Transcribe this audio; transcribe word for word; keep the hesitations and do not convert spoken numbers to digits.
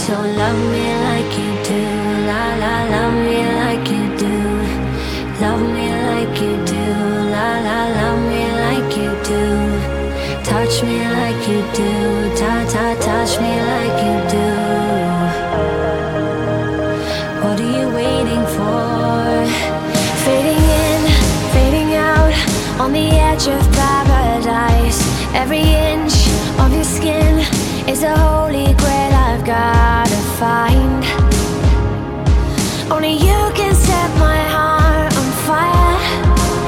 So love me like you do, la la, love me like you do. Love me like you do, la la, love me like you do. Touch me like you do, ta ta, touch me like you do. What are you waiting for? Fading in, fading out, on the edge of paradise. Every inch of your skin is a holy grail I've gotta find. Only you can set my heart on fire.